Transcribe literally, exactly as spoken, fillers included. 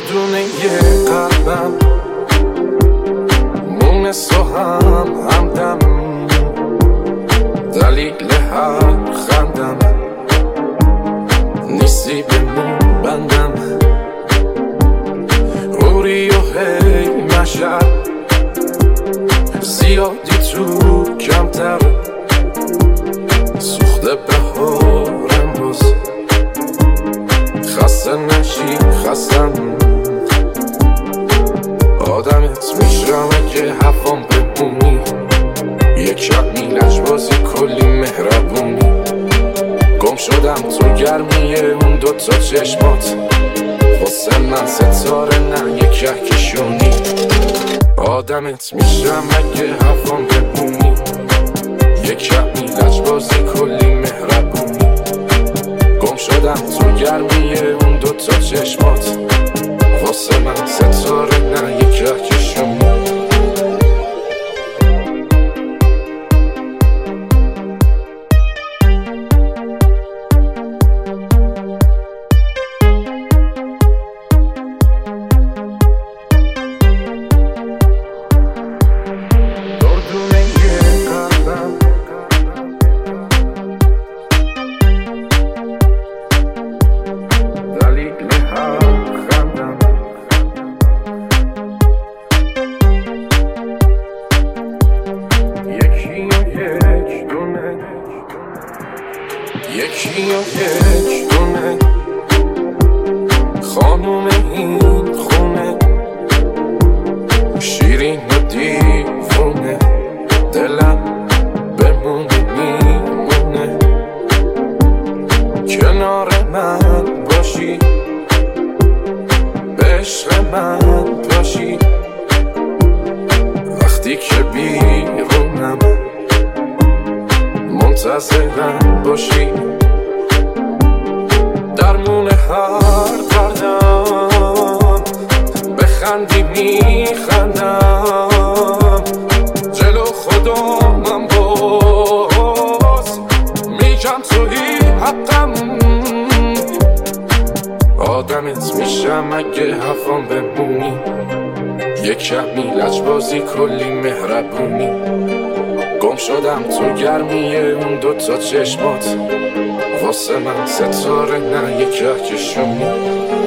دردونه یه قلبم مونس و هم همدم، دلیل هر خندم نیستی به مون بندم. اوری و هی مشهد زیادی تو کمتر، سوخته بهارم باز خسته نشی خستم. آدمت میشم اگه هفام بمونی، یک کمی لجبازی کلی مهربونی. گم شدم تو گرمیه اون دوتا چشمات، واسه من ستاره نه یک کهکشونی. آدمت میشم اگه هفام بمونی، یک کمی لجبازی کلی مهربونی. گم شدم تو گرمیه اون دوتا چشمات، واسه من ستاره نه یک کهکشونی. یکی و یک دونه خانوم این خونه، شیرین و دیوونه، دلم بمونه میمونه. کنار من باشی، به عشق من باشی، وقتی که بیرونم منتظرم باشی. درمون هر دردم بخندی میخندم، جلو خدا من باز میگم توی حقم. آدمت میشم اگه هفام بمونی، یک کمی لجبازی کلی مهربونی. گم شدم تو گرمیه اون دوتا چشمات، واسه من ستاره نه یک کهکشونی.